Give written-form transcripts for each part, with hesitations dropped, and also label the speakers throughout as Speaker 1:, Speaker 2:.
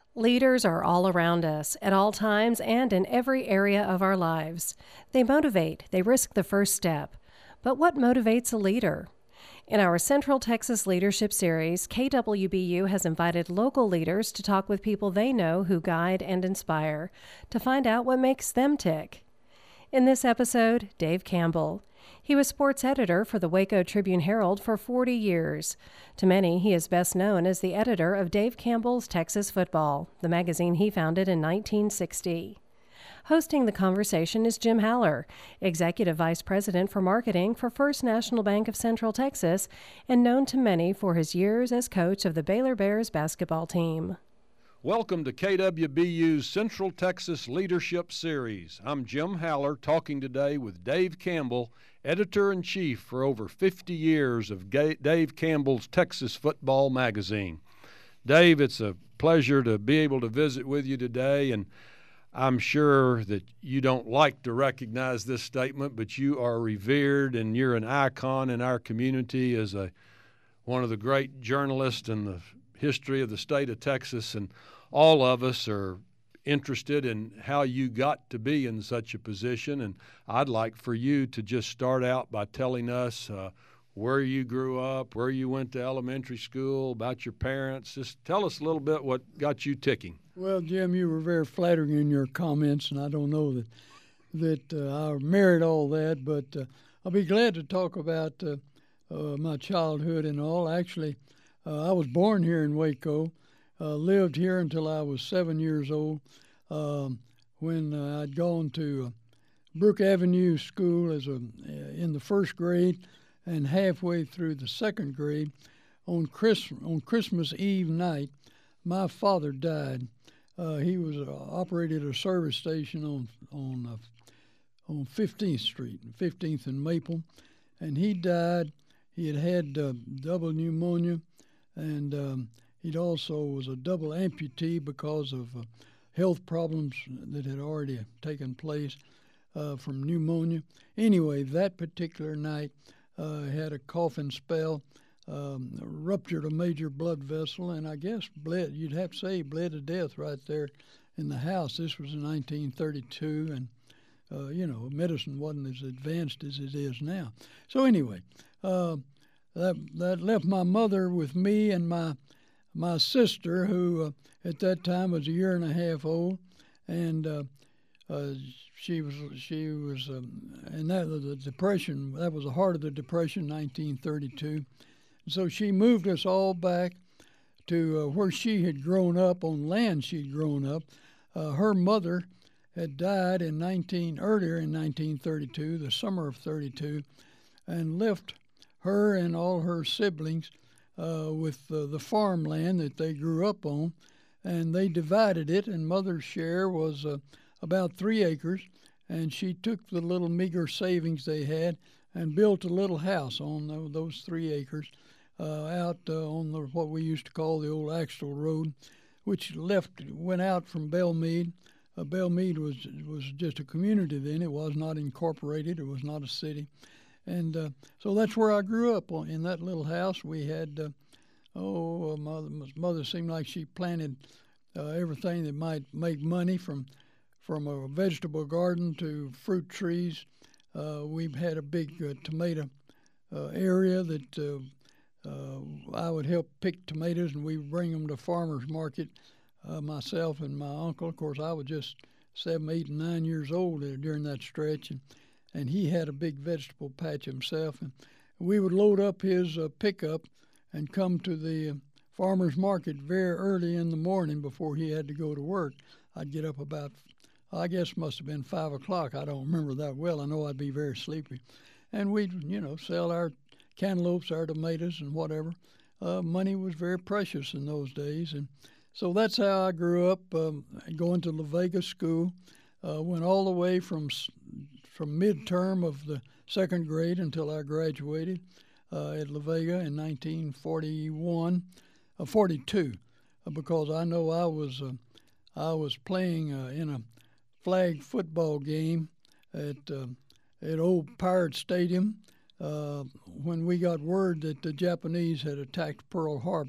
Speaker 1: Leaders are all around us, at all times and in every area of our lives. They motivate, they risk the first step. But what motivates a leader? In our Central Texas Leadership Series, KWBU has invited local leaders to talk with people they know who guide and inspire, to find out what makes them tick. In this episode, Dave Campbell. He was sports editor for the Waco Tribune-Herald for 40 years. To many, he is best known as the editor of Dave Campbell's Texas Football, the magazine he founded in 1960. Hosting the conversation is Jim Haller, Executive Vice President for Marketing for First National Bank of Central Texas, and known to many for his years as coach of the Baylor Bears basketball team.
Speaker 2: Welcome to KWBU's Central Texas Leadership Series. I'm Jim Haller, talking today with Dave Campbell, Editor-in-Chief for over 50 years of Dave Campbell's Texas Football magazine. Dave, it's a pleasure to be able to visit with you today, and I'm sure that you don't like to recognize this statement, but you are revered and you're an icon in our community as one of the great journalists in the history of the state of Texas, and all of us are interested in how you got to be in such a position. And I'd like for you to just start out by telling us where you grew up, where you went to elementary school, about your parents. Just tell us a little bit what got you ticking.
Speaker 3: Well, Jim, you were very flattering in your comments, and I don't know that I merit all that, but I'll be glad to talk about my childhood and all. Actually, I was born here in Waco, lived here until I was 7 years old, when I'd gone to Brook Avenue School in the first grade and halfway through the second grade. On Christmas Eve night, my father died. He was operated a service station on 15th Street, 15th and Maple, and he died. He had double pneumonia, and he also was a double amputee because of health problems that had already taken place from pneumonia. Anyway, that particular night had a coughing spell, ruptured a major blood vessel, and I guess bled. You'd have to say he bled to death right there in the house. This was in 1932, and medicine wasn't as advanced as it is now. So anyway, that left my mother with me and my sister, who at that time was a year and a half old, and she was, and that was the Depression. That was the heart of the Depression, 1932. So she moved us all back to where she had grown up, on land she'd grown up. Her mother had died earlier in 1932, the summer of 32, and left her and all her siblings with the farmland that they grew up on, and they divided it, and Mother's share was about 3 acres, and she took the little meager savings they had and built a little house on those 3 acres out on what we used to call the old Axtell Road, which went out from Belmead. Belmead was just a community then. It was not incorporated. It was not a city. And so that's where I grew up, in that little house. We had, mother seemed like she planted everything that might make money, from a vegetable garden to fruit trees. We had a big tomato area that I would help pick tomatoes, and we would bring them to farmers market, myself and my uncle. Of course, I was just 7, 8, and 9 years old during that stretch, and he had a big vegetable patch himself, and we would load up his pickup and come to the farmer's market very early in the morning before he had to go to work. I'd get up about, I guess must have been 5 o'clock. I don't remember that well. I know I'd be very sleepy. And we'd, sell our cantaloupes, our tomatoes, and whatever. Money was very precious in those days. And so that's how I grew up, going to La Vega School. Went all the way from midterm of the second grade until I graduated at La Vega in 1942, because I know I was playing in a flag football game at Old Pirate Stadium when we got word that the Japanese had attacked Pearl Harbor.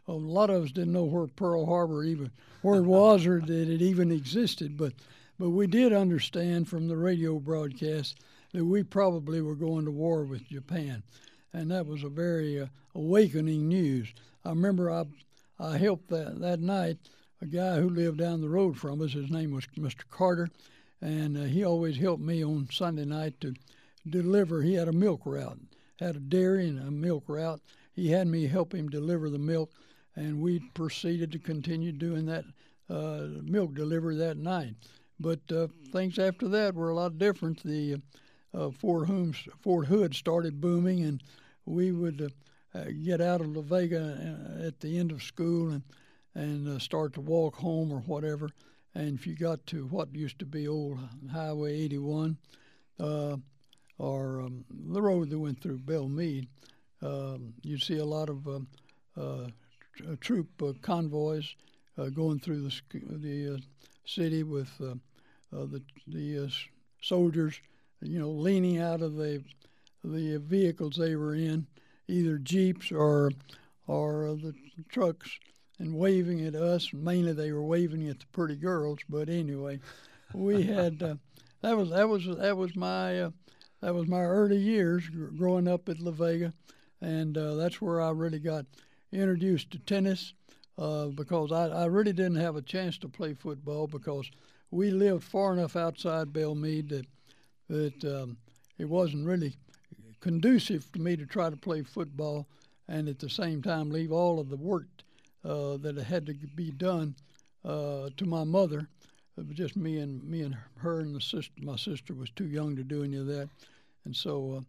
Speaker 3: a lot of us didn't know where Pearl Harbor where it was or that it even existed, but we did understand from the radio broadcast that we probably were going to war with Japan, and that was a very awakening news. I remember I helped that night a guy who lived down the road from us. His name was Mr. Carter, and he always helped me on Sunday night to deliver. He had a milk route, had a dairy and a milk route. He had me help him deliver the milk, and we proceeded to continue doing that milk delivery that night. But things after that were a lot different. The Fort Hood started booming, and we would get out of La Vega at the end of school and start to walk home or whatever. And if you got to what used to be old Highway 81, or the road that went through Belmead, you'd see a lot of troop convoys going through the city with the soldiers, leaning out of the vehicles they were in, either jeeps or the trucks, and waving at us. Mainly they were waving at the pretty girls, but anyway, we had that was my early years growing up at La Vega, and that's where I really got introduced to tennis, because I really didn't have a chance to play football because we lived far enough outside Belmead that it wasn't really conducive to me to try to play football and at the same time leave all of the work that had to be done to my mother. It was just me and her and my sister was too young to do any of that, and so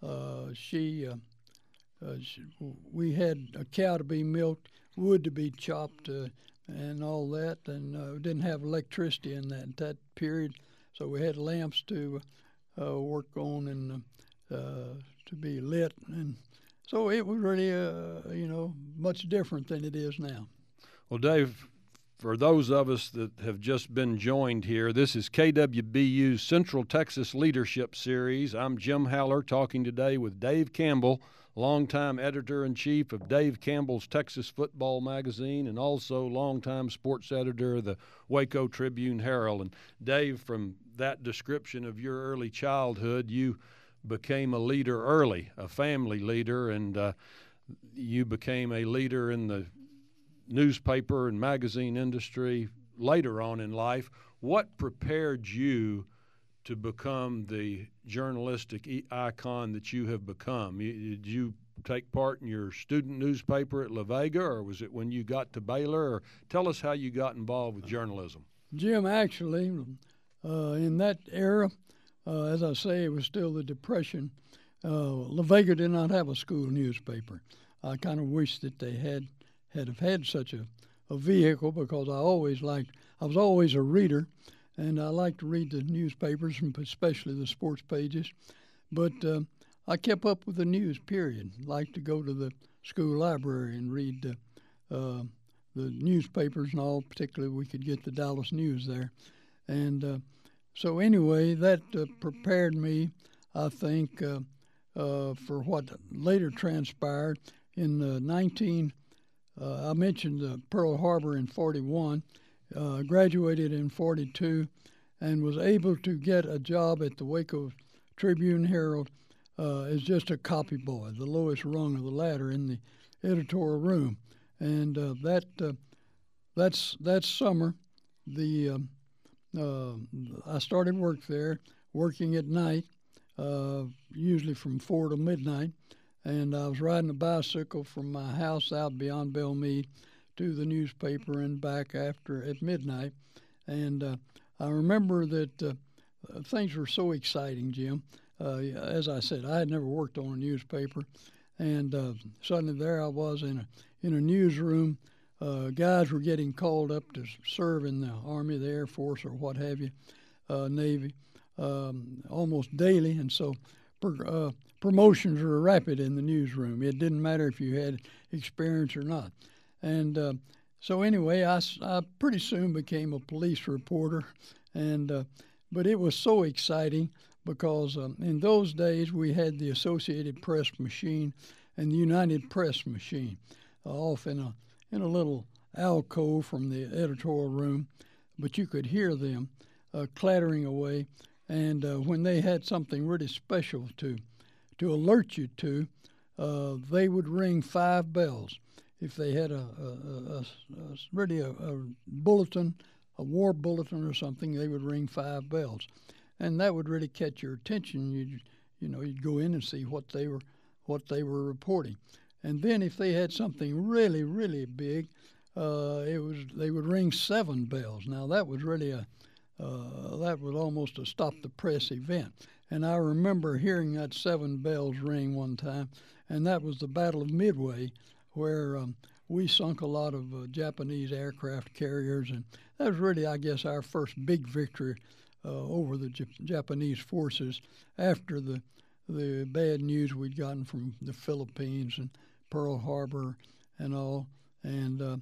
Speaker 3: we had a cow to be milked, wood to be chopped, and all that, and we didn't have electricity in that period, so we had lamps to work on and to be lit, and so it was really much different than it is now.
Speaker 2: Well, Dave, for those of us that have just been joined here, this is KWBU's Central Texas Leadership Series. I'm Jim Haller, talking today with Dave Campbell, longtime editor-in-chief of Dave Campbell's Texas Football Magazine and also longtime sports editor of the Waco Tribune-Herald. And Dave, from that description of your early childhood, you became a leader early, a family leader, and you became a leader in the newspaper and magazine industry later on in life. What prepared you to become the journalistic icon that you have become? Did you take part in your student newspaper at La Vega, or was it when you got to Baylor? Or tell us how you got involved with journalism.
Speaker 3: Jim, actually, in that era, as I say, it was still the Depression. La Vega did not have a school newspaper. I kind of wish that they had such a vehicle, because I was always a reader, and I liked to read the newspapers, especially the sports pages. But I kept up with the news, period. Liked to go to the school library and read the newspapers and all. Particularly, we could get the Dallas News there. And so anyway, that prepared me, I think, for what later transpired in I mentioned Pearl Harbor in 41, graduated in 42, and was able to get a job at the Waco Tribune-Herald as just a copy boy, the lowest rung of the ladder in the editorial room. And that summer, I started work there, working at night, usually from 4 to midnight. And I was riding a bicycle from my house out beyond Belmead to the newspaper and back at midnight. And I remember that things were so exciting, Jim. As I said, I had never worked on a newspaper, and suddenly there I was in a newsroom. Guys were getting called up to serve in the Army, the Air Force, or what have you, Navy, almost daily, and so promotions were rapid in the newsroom. It didn't matter if you had experience or not. And so anyway, I pretty soon became a police reporter, and but it was so exciting because in those days we had the Associated Press machine and the United Press machine off in in a little alcove from the editorial room, but you could hear them clattering away. And when they had something really special to alert you to, they would ring 5 bells. If they had really a bulletin, a war bulletin or something, they would ring 5 bells, and that would really catch your attention. You'd go in and see what they were reporting, and then if they had something really, really big, they would ring 7 bells. Now that was really that was almost a stop the press event. And I remember hearing that 7 bells ring one time, and that was the Battle of Midway, where we sunk a lot of Japanese aircraft carriers, and that was really, I guess, our first big victory over the Japanese forces after the bad news we'd gotten from the Philippines and Pearl Harbor and all, and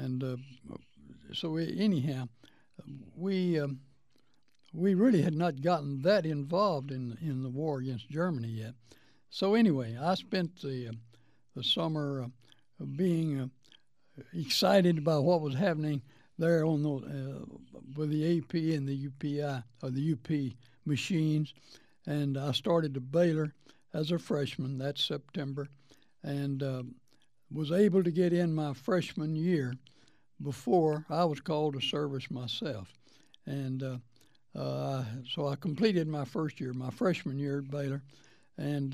Speaker 3: so anyhow, we really had not gotten that involved in the war against Germany yet. So anyway, I spent the summer being excited about what was happening there on with the AP and the UPI or the UP machines, and I started at Baylor as a freshman that September, and was able to get in my freshman year before I was called to service myself, and so I completed my first year, my freshman year at Baylor, and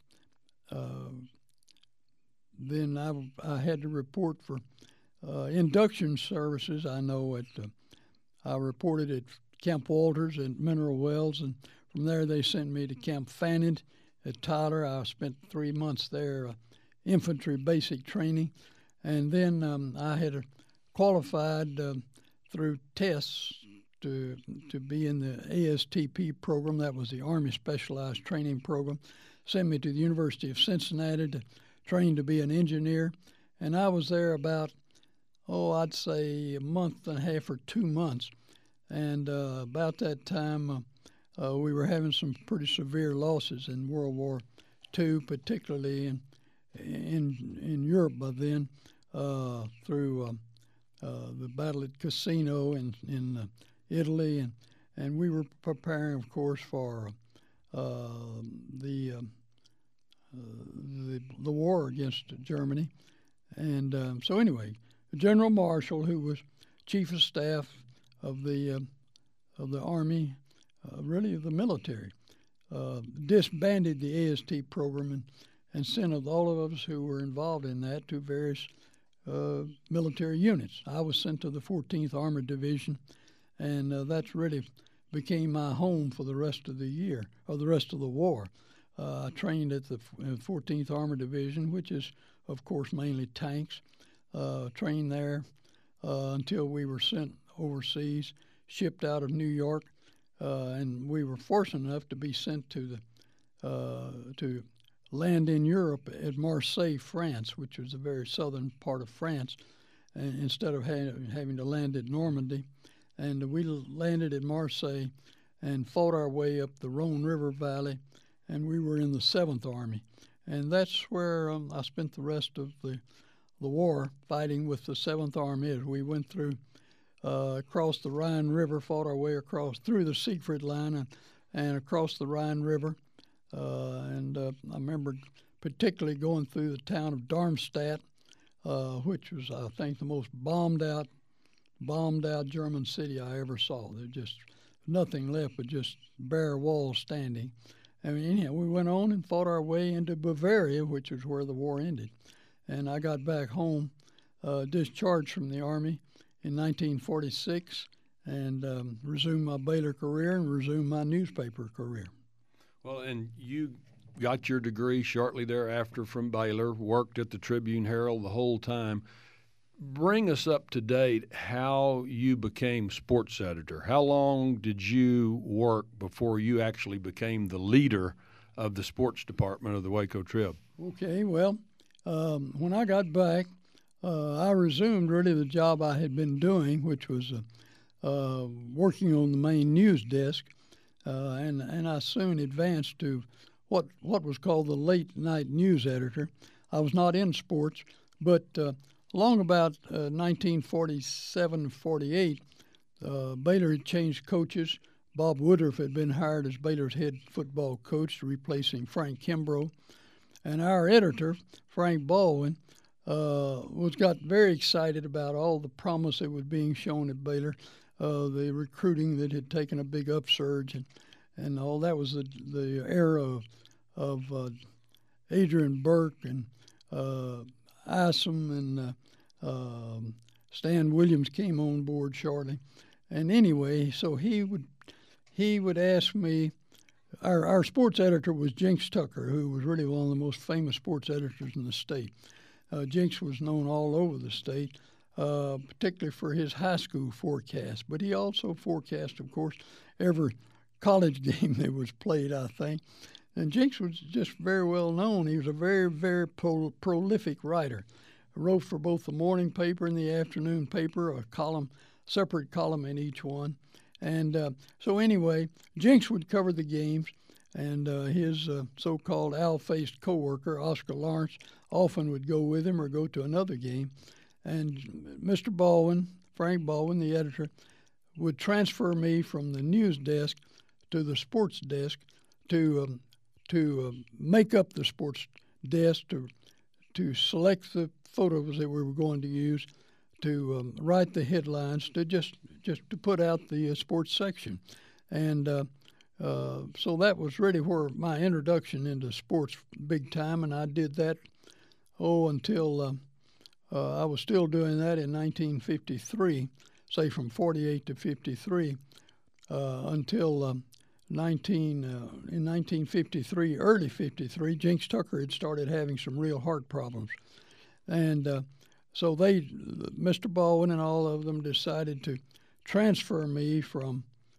Speaker 3: then I had to report for induction services. I know I reported at Camp Walters at Mineral Wells, and from there they sent me to Camp Fannin at Tyler. I spent 3 months there, infantry basic training, and then I had qualified through tests to be in the ASTP program. That was the Army Specialized Training Program. Sent me to the University of Cincinnati to train to be an engineer, and I was there about, I'd say a month and a half or 2 months, and about that time we were having some pretty severe losses in World War II, particularly in Europe by then, through the battle at Cassino in Italy, and we were preparing, of course, for the war against Germany. And so anyway, General Marshall, who was Chief of Staff of the Army, really of the military, disbanded the AST program and sent all of us who were involved in that to various military units. I was sent to the 14th Armored Division, and that's really became my home for the rest of the year, or the rest of the war. I trained at the 14th Armored Division, which is, of course, mainly tanks. Trained there until we were sent overseas, shipped out of New York, and we were fortunate enough to be sent to land in Europe at Marseille, France, which was a very southern part of France, instead of having to land at Normandy. And we landed at Marseille and fought our way up the Rhone River Valley, and we were in the 7th Army. And that's where I spent the rest of the war fighting with the 7th Army as we went through, across the Rhine River, fought our way across through the Siegfried Line and across the Rhine River. And I remember particularly going through the town of Darmstadt, which was, I think, the most bombed out German city I ever saw. There's just nothing left but just bare walls standing. I mean, anyhow, we went on and fought our way into Bavaria, which is where the war ended. And I got back home, discharged from the Army in 1946, and resumed my Baylor career and resumed my newspaper career.
Speaker 2: Well, and you got your degree shortly thereafter from Baylor, worked at the Tribune-Herald the whole time. Bring us up to date how you became sports editor. How long did you work before you actually became the leader of the sports department of the Waco Trib?
Speaker 3: Okay, well, when I got back, I resumed really the job I had been doing, which was working on the main news desk, and I soon advanced to what was called the late night news editor. I was not in sports, but along about 1947-48, Baylor had changed coaches. Bob Woodruff had been hired as Baylor's head football coach, replacing Frank Kimbrough. And our editor, Frank Baldwin, got very excited about all the promise that was being shown at Baylor, the recruiting that had taken a big upsurge, and all that was the era of Adrian Burke and Isom and Stan Williams came on board shortly. And anyway, so he would ask me. Our sports editor was Jinx Tucker, who was really one of the most famous sports editors in the state. Jinx was known all over the state, particularly for his high school forecast. But he also forecast, of course, every college game that was played, I think. And Jinx was just very well known. He was a very, very prolific writer. He wrote for both the morning paper and the afternoon paper, a separate column in each one. And so anyway, Jinx would cover the games, and his so-called owl-faced coworker, Oscar Lawrence, often would go with him or go to another game. And Mr. Baldwin, Frank Baldwin, the editor, would transfer me from the news desk to the sports desk to make up the sports desk, to select the photos that we were going to use, to write the headlines, to just to put out the sports section. And so that was really where my introduction into sports big time, and I did that, until I was still doing that in 1953, say from 48 to 53, until in 1953, early 53, Jinx Tucker had started having some real heart problems. And so Mr. Baldwin and all of them decided to transfer me from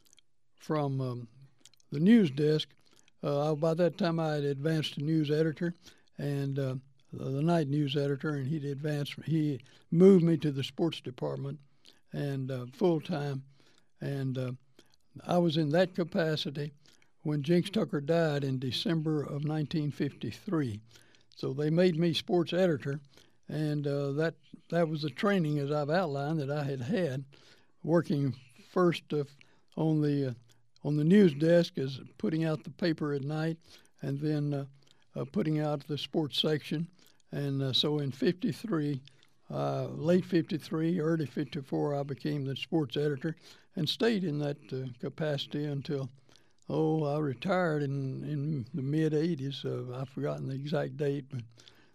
Speaker 3: the news desk. By that time, I had advanced to news editor and the night news editor, and he moved me to the sports department and full time. And I was in that capacity when Jinx Tucker died in December of 1953. So they made me sports editor. And that was the training, as I've outlined, that I had working first on the news desk as putting out the paper at night, and then putting out the sports section. And so in 53, late 53, early 54, I became the sports editor and stayed in that capacity until I retired in the mid 80s. I've forgotten the exact date, but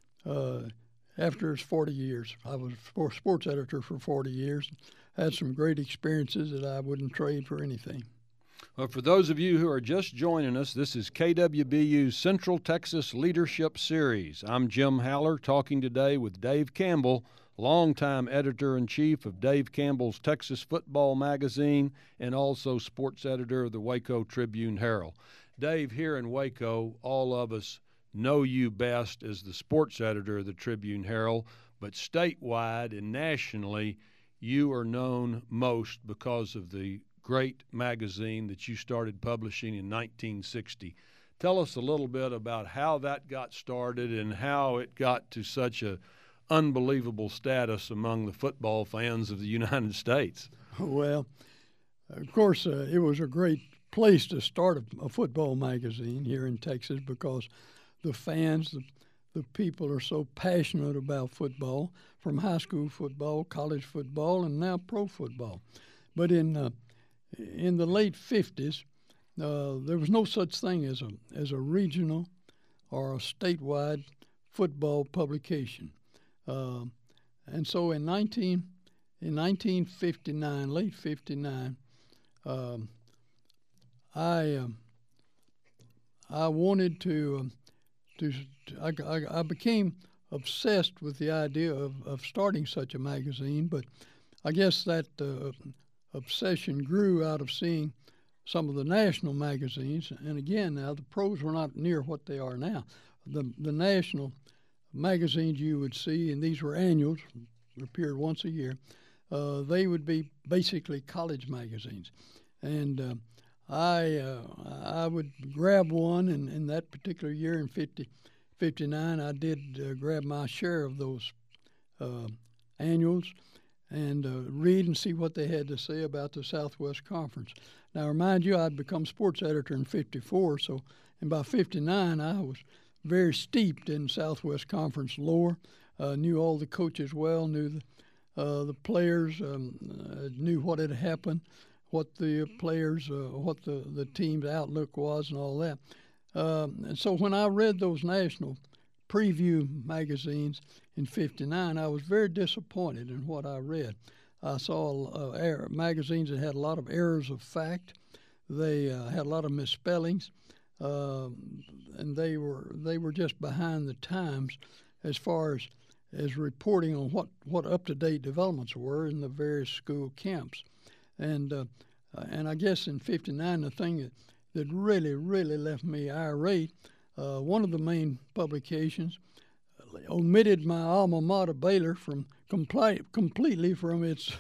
Speaker 3: after 40 years. I was sports editor for 40 years. Had some great experiences that I wouldn't trade for anything.
Speaker 2: Well, for those of you who are just joining us, this is KWBU's Central Texas Leadership Series. I'm Jim Haller, talking today with Dave Campbell, longtime editor-in-chief of Dave Campbell's Texas Football Magazine and also sports editor of the Waco Tribune-Herald. Dave, here in Waco, all of us know you best as the sports editor of the Tribune-Herald, but statewide and nationally, you are known most because of the great magazine that you started publishing in 1960. Tell us a little bit about how that got started and how it got to such a unbelievable status among the football fans of the United States.
Speaker 3: Well, of course, it was a great place to start a football magazine here in Texas because the fans, the people are so passionate about football, from high school football, college football, and now pro football. But in the late 50s, there was no such thing as a regional or a statewide football publication. And so in 1959, late 59, I wanted to I became obsessed with the idea of starting such a magazine, but I guess that obsession grew out of seeing some of the national magazines. And again, now the pros were not near what they are now. The national magazines you would see, and these were annuals, appeared once a year, they would be basically college magazines. And I would grab one, and in that particular year in 59, I did grab my share of those annuals and read and see what they had to say about the Southwest Conference. Now, remind you, I'd become sports editor in '54, so and by '59 I was very steeped in Southwest Conference lore. Knew all the coaches well, knew the players, knew what had happened, what the players, what the team's outlook was, and all that. And so when I read those national preview magazines in '59, I was very disappointed in what I read. I saw magazines that had a lot of errors of fact. They had a lot of misspellings, and they were just behind the times as far as reporting on what up-to-date developments were in the various school camps. And I guess in '59, the thing that really left me irate, one of the main publications omitted my alma mater, Baylor, from completely from its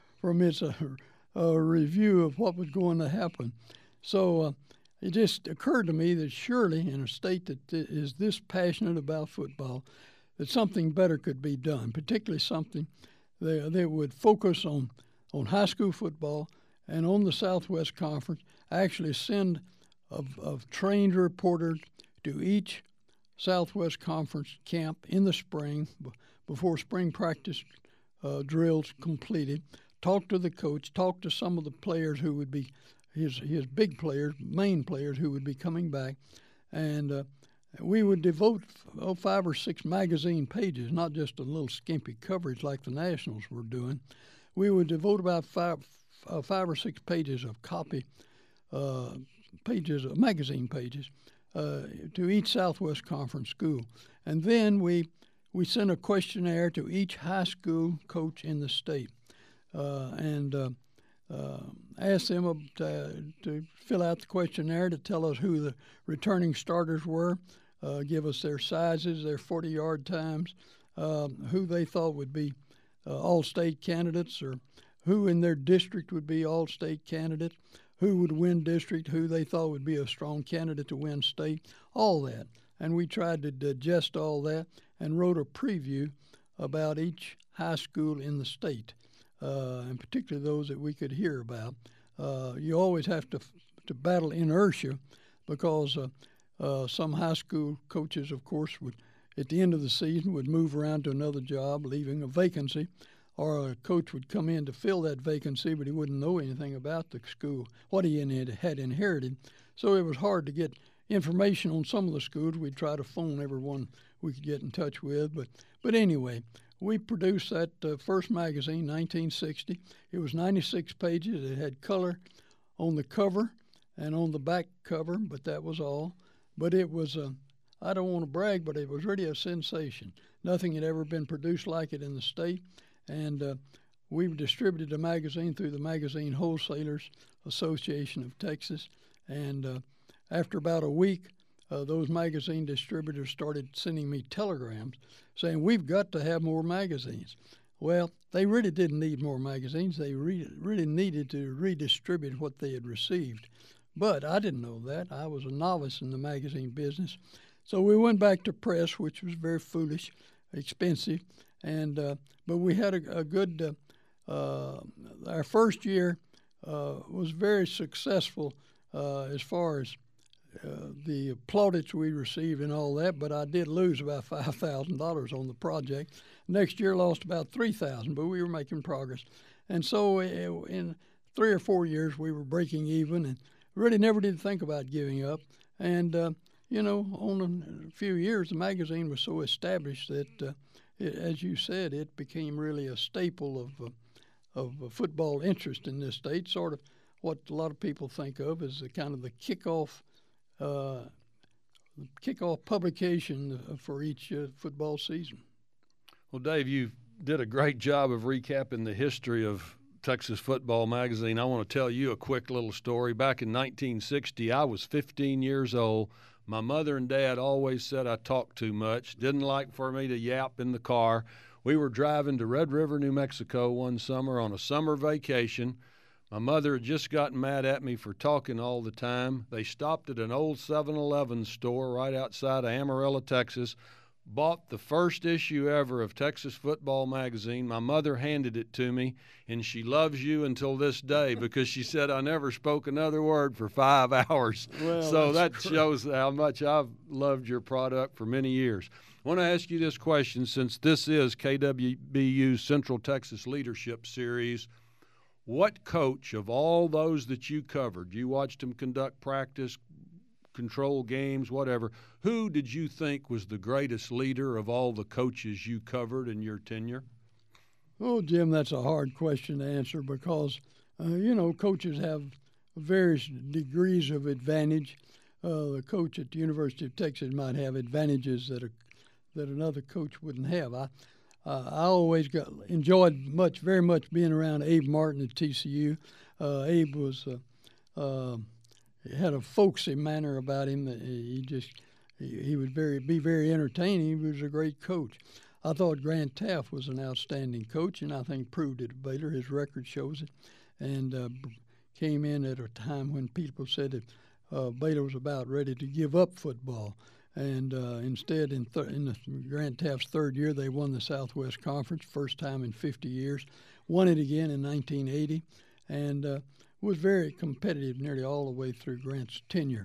Speaker 3: review of what was going to happen. So it just occurred to me that surely in a state that is this passionate about football, that something better could be done, particularly something that would focus on high school football and on the Southwest Conference, actually send a trained reporter to each Southwest Conference camp in the spring before spring practice drills completed, talk to the coach, talk to some of the players who would be his big players, main players who would be coming back, and we would devote 5 or 6 magazine pages, not just a little skimpy coverage like the Nationals were doing. We would devote about 5 or 6 pages of copy, magazine pages, to each Southwest Conference school. And then we sent a questionnaire to each high school coach in the state and asked them to fill out the questionnaire to tell us who the returning starters were, give us their sizes, their 40-yard times, who they thought would be all-state candidates, or who in their district would be all-state candidates, who would win district, who they thought would be a strong candidate to win state, all that. And we tried to digest all that and wrote a preview about each high school in the state, and particularly those that we could hear about. You always have to battle inertia because some high school coaches, of course, would at the end of the season would move around to another job, leaving a vacancy, or a coach would come in to fill that vacancy, but he wouldn't know anything about the school, what he had inherited. So it was hard to get information on some of the schools. We'd try to phone everyone we could get in touch with. But anyway, we produced that first magazine, 1960. It was 96 pages. It had color on the cover and on the back cover, but that was all. But it was, I don't want to brag, but it was really a sensation. Nothing had ever been produced like it in the state. And we've distributed the magazine through the Magazine Wholesalers Association of Texas. And after about a week, those magazine distributors started sending me telegrams saying, we've got to have more magazines. Well, they really didn't need more magazines. They really needed to redistribute what they had received. But I didn't know that. I was a novice in the magazine business. So we went back to press, which was very foolish, expensive. And but we had a good, our first year was very successful as far as the plaudits we received and all that, but I did lose about $5,000 on the project. Next year lost about $3,000, but we were making progress. And so in 3 or 4 years we were breaking even and really never did think about giving up. And, on a few years the magazine was so established that as you said, it became really a staple of football interest in this state, sort of what a lot of people think of as the kind of the kickoff publication for each football season.
Speaker 2: Well, Dave, you did a great job of recapping the history of Texas Football Magazine. I want to tell you a quick little story. Back in 1960, I was 15 years old. My mother and dad always said I talked too much, didn't like for me to yap in the car. We were driving to Red River, New Mexico one summer on a summer vacation. My mother had just gotten mad at me for talking all the time. They stopped at an old 7-Eleven store right outside of Amarillo, Texas, bought the first issue ever of Texas Football Magazine. My mother handed it to me, and she loves you until this day because she said I never spoke another word for 5 hours.
Speaker 3: Well,
Speaker 2: so that shows how much I've loved your product for many years. I want to ask you this question, since this is KWBU's Central Texas Leadership Series. What coach of all those that you covered, you watched them conduct practice, control games, whatever, who did you think was the greatest leader of all the coaches you covered in your tenure?
Speaker 3: Oh, Jim, that's a hard question to answer because, coaches have various degrees of advantage. The coach at the University of Texas might have advantages that another coach wouldn't have. I always enjoyed very much being around Abe Martin at TCU. Abe was he had a folksy manner about him. He would be very entertaining. He was a great coach. I thought Grant Teaff was an outstanding coach, and I think proved it at Baylor. His record shows it, and came in at a time when people said that Baylor was about ready to give up football. And instead, in Grant Teaff's third year, they won the Southwest Conference, first time in 50 years. Won it again in 1980, and was very competitive nearly all the way through Grant's tenure.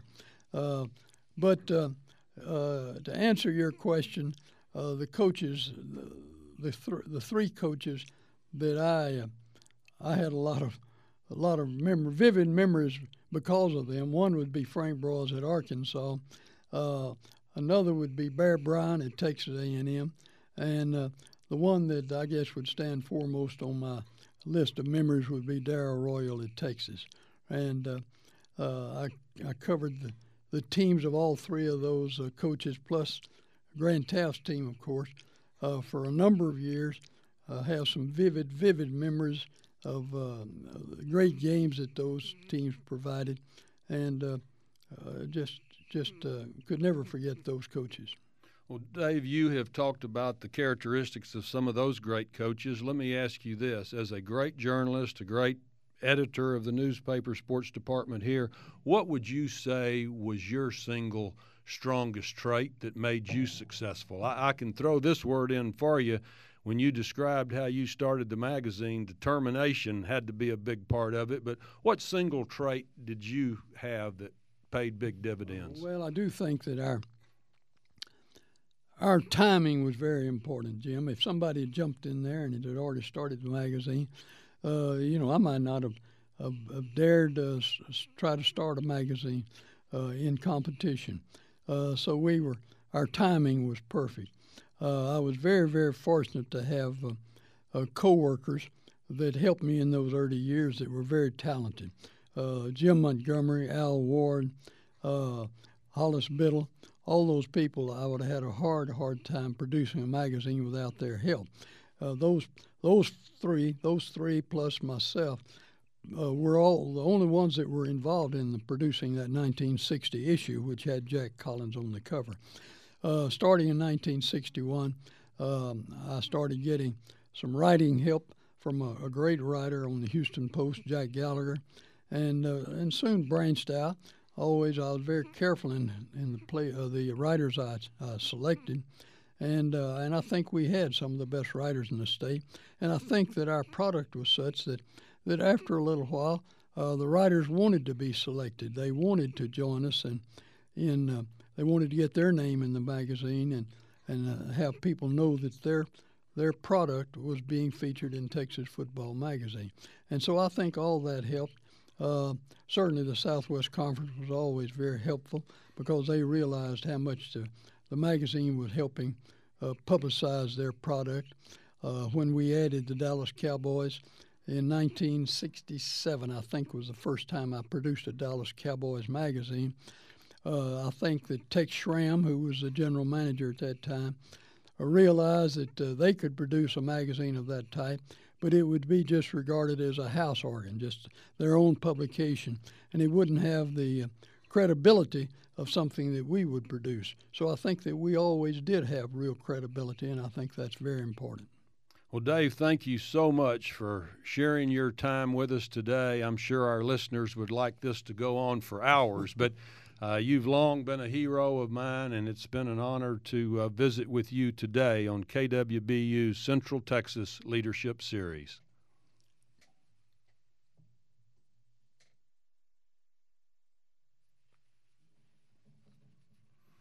Speaker 3: But to answer your question, the coaches, the three coaches that I had a lot of vivid memories because of them. One would be Frank Broyles at Arkansas. Another would be Bear Bryant at Texas A&M, and the one that I guess would stand foremost on my list of memories would be Darrell Royal at Texas. And I covered the teams of all three of those coaches, plus Grant Teaff's team, of course, for a number of years. Have some vivid memories of great games that those teams provided, and just could never forget those coaches.
Speaker 2: Well, Dave, you have talked about the characteristics of some of those great coaches. Let me ask you this. As a great journalist, a great editor of the newspaper sports department here, what would you say was your single strongest trait that made you successful? I can throw this word in for you. When you described how you started the magazine, determination had to be a big part of it. But what single trait did you have that paid big dividends?
Speaker 3: Well, I do think that our timing was very important, Jim. If somebody had jumped in there and it had already started the magazine, I might not have dared to try to start a magazine in competition. So our timing was perfect. I was very, very fortunate to have co-workers that helped me in those early years that were very talented. Jim Montgomery, Al Ward, Hollis Biddle, all those people, I would have had a hard time producing a magazine without their help. Those three plus myself were all the only ones that were involved in producing that 1960 issue, which had Jack Collins on the cover. Starting in 1961, I started getting some writing help from a great writer on the Houston Post, Jack Gallagher, and soon branched out. I was very careful in the writers I selected, and I think we had some of the best writers in the state. And I think that our product was such that after a little while, the writers wanted to be selected. They wanted to join us, and they wanted to get their name in the magazine and have people know that their product was being featured in Texas Football Magazine. And so I think all that helped. Certainly the Southwest Conference was always very helpful because they realized how much the magazine was helping publicize their product. When we added the Dallas Cowboys in 1967, I think was the first time I produced a Dallas Cowboys magazine. I think that Tex Schramm, who was the general manager at that time, realized that they could produce a magazine of that type, but it would be just regarded as a house organ, just their own publication, and it wouldn't have the credibility of something that we would produce. So I think that we always did have real credibility, and I think that's very important.
Speaker 2: Well, Dave, thank you so much for sharing your time with us today. I'm sure our listeners would like this to go on for hours, but You've long been a hero of mine, and it's been an honor to visit with you today on KWBU's Central Texas Leadership Series.